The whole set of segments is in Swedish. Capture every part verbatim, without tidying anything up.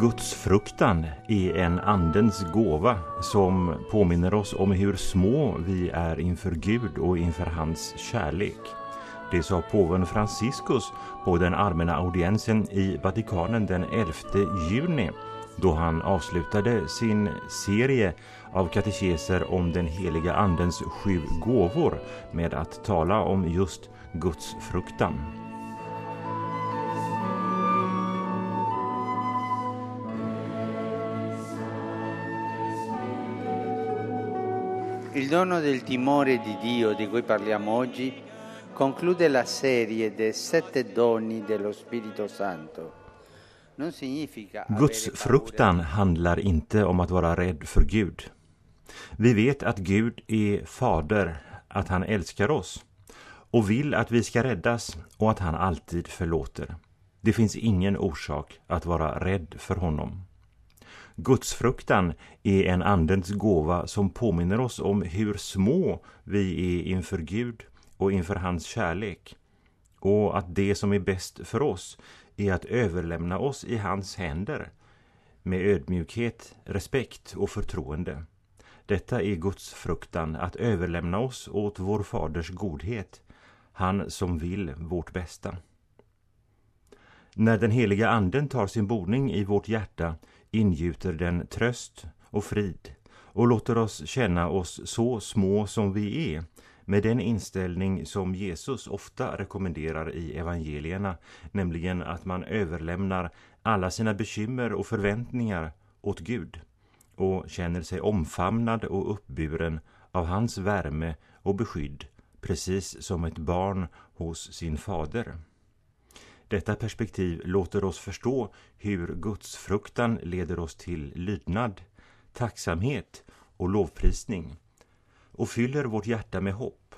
Guds fruktan är en andens gåva som påminner oss om hur små vi är inför Gud och inför hans kärlek. Det sa påven Franciscus på den allmänna audiensen i Vatikanen den elfte juni, då han avslutade sin serie av katekeser om den heliga andens sju gåvor med att tala om just Guds fruktan. Il dono del timore di Dio di cui parliamo oggi conclude la serie dei sette doni dello Spirito Santo. Non significa Guds fruktan handlar inte om att vara rädd för Gud. Vi vet att Gud är fader, att han älskar oss och vill att vi ska räddas och att han alltid förlåter. Det finns ingen orsak att vara rädd för honom. Guds fruktan är en andens gåva som påminner oss om hur små vi är inför Gud och inför hans kärlek, och att det som är bäst för oss är att överlämna oss i hans händer med ödmjukhet, respekt och förtroende. Detta är Guds fruktan, att överlämna oss åt vår faders godhet, han som vill vårt bästa. När den heliga anden tar sin boning i vårt hjärta ingjuter den tröst och frid och låter oss känna oss så små som vi är, med den inställning som Jesus ofta rekommenderar i evangelierna, nämligen att man överlämnar alla sina bekymmer och förväntningar åt Gud och känner sig omfamnad och uppburen av hans värme och beskydd, precis som ett barn hos sin fader. Detta perspektiv låter oss förstå hur Guds fruktan leder oss till lydnad, tacksamhet och lovprisning och fyller vårt hjärta med hopp.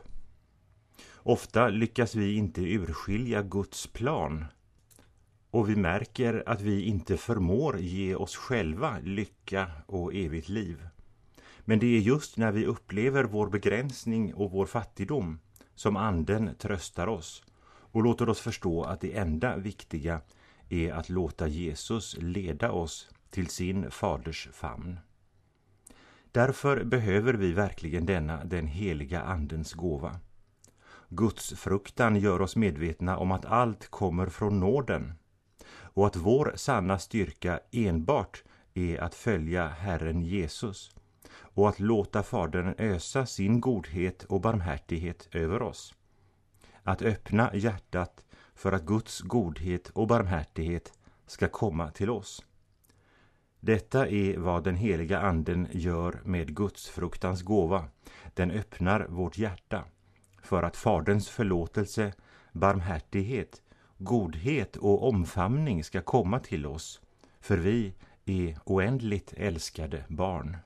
Ofta lyckas vi inte urskilja Guds plan och vi märker att vi inte förmår ge oss själva lycka och evigt liv. Men det är just när vi upplever vår begränsning och vår fattigdom som anden tröstar oss och låter oss förstå att det enda viktiga är att låta Jesus leda oss till sin faders famn. Därför behöver vi verkligen denna, den heliga andens gåva. Guds fruktan gör oss medvetna om att allt kommer från nåden och att vår sanna styrka enbart är att följa Herren Jesus och att låta Fadern ösa sin godhet och barmhärtighet över oss. Att öppna hjärtat för att Guds godhet och barmhärtighet ska komma till oss. Detta är vad den heliga anden gör med Guds fruktans gåva. Den öppnar vårt hjärta för att Faderns förlåtelse, barmhärtighet, godhet och omfamning ska komma till oss, för vi är oändligt älskade barn.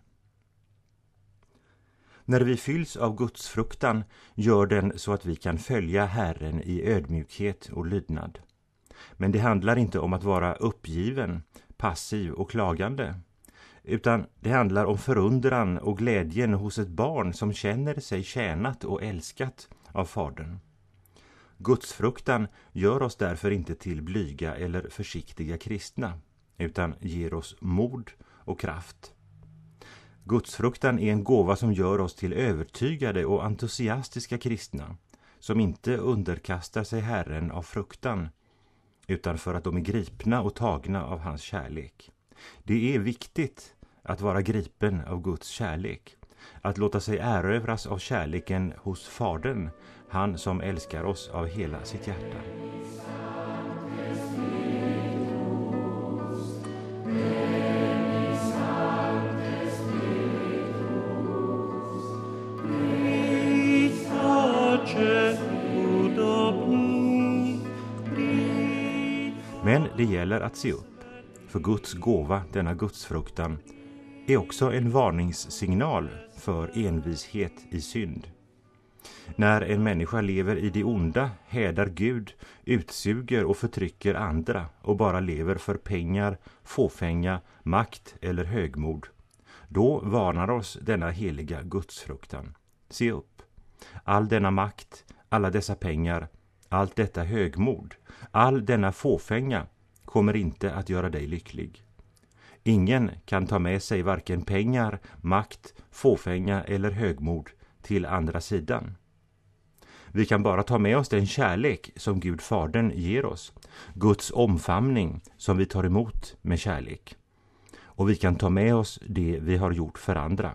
När vi fylls av Guds fruktan gör den så att vi kan följa Herren i ödmjukhet och lydnad. Men det handlar inte om att vara uppgiven, passiv och klagande, utan det handlar om förundran och glädjen hos ett barn som känner sig tjänat och älskat av Fadern. Guds fruktan gör oss därför inte till blyga eller försiktiga kristna, utan ger oss mod och kraft. Gudsfruktan är en gåva som gör oss till övertygade och entusiastiska kristna, som inte underkastar sig Herren av fruktan, utan för att de är gripna och tagna av hans kärlek. Det är viktigt att vara gripen av Guds kärlek, att låta sig erövras av kärleken hos Fadern, han som älskar oss av hela sitt hjärta. Men det gäller att se upp, för Guds gåva, denna gudsfruktan, är också en varningssignal för envishet i synd. När en människa lever i det onda hädar Gud, utsuger och förtrycker andra och bara lever för pengar, fåfänga, makt eller högmod, då varnar oss denna heliga gudsfruktan. Se upp! All denna makt, alla dessa pengar, allt detta högmod, all denna fåfänga kommer inte att göra dig lycklig. Ingen kan ta med sig varken pengar, makt, fåfänga eller högmod till andra sidan. Vi kan bara ta med oss den kärlek som Gud Fadern ger oss, Guds omfamning som vi tar emot med kärlek. Och vi kan ta med oss det vi har gjort för andra.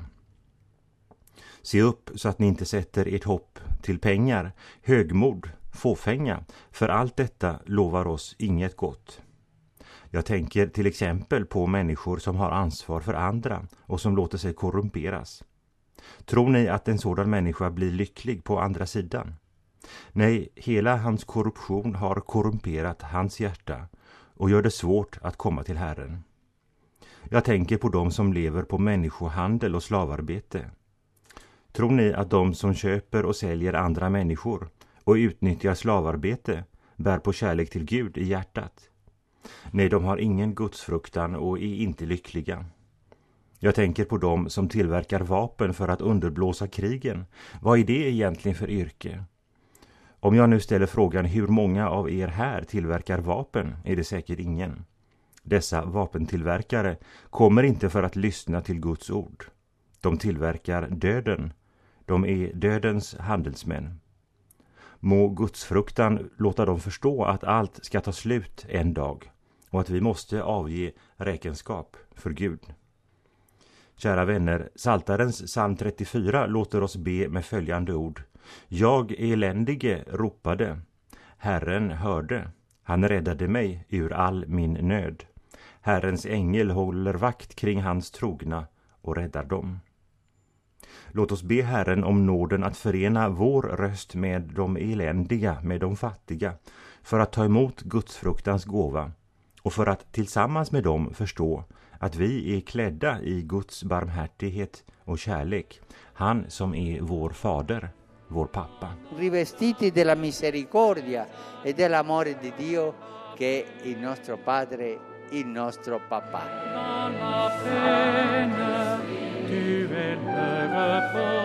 Se upp så att ni inte sätter ert hopp till pengar, högmod, fåfänga, för allt detta lovar oss inget gott. Jag tänker till exempel på människor som har ansvar för andra och som låter sig korrumperas. Tror ni att en sådan människa blir lycklig på andra sidan? Nej, hela hans korruption har korrumperat hans hjärta och gör det svårt att komma till Herren. Jag tänker på de som lever på människohandel och slavarbete. Tror ni att de som köper och säljer andra människor och utnyttjar slavarbete bär på kärlek till Gud i hjärtat? Nej, de har ingen gudsfruktan och är inte lyckliga. Jag tänker på de som tillverkar vapen för att underblåsa krigen. Vad är det egentligen för yrke? Om jag nu ställer frågan hur många av er här tillverkar vapen är det säkert ingen. Dessa vapentillverkare kommer inte för att lyssna till Guds ord. De tillverkar döden. De är dödens handelsmän. Må gudsfruktan låta dem förstå att allt ska ta slut en dag och att vi måste avge räkenskap för Gud. Kära vänner, Psaltarens psalm trettiofyra låter oss be med följande ord. Jag eländige ropade, Herren hörde, han räddade mig ur all min nöd. Herrens ängel håller vakt kring hans trogna och räddar dem. Låt oss be Herren om nåden att förena vår röst med de eländiga, med de fattiga, för att ta emot gudsfruktans gåva och för att tillsammans med dem förstå att vi är klädda i Guds barmhärtighet och kärlek, han som är vår fader, vår pappa. Rivestiti della misericordia e dell'amore di Dio che è il nostro Padre, il nostro papà. Du är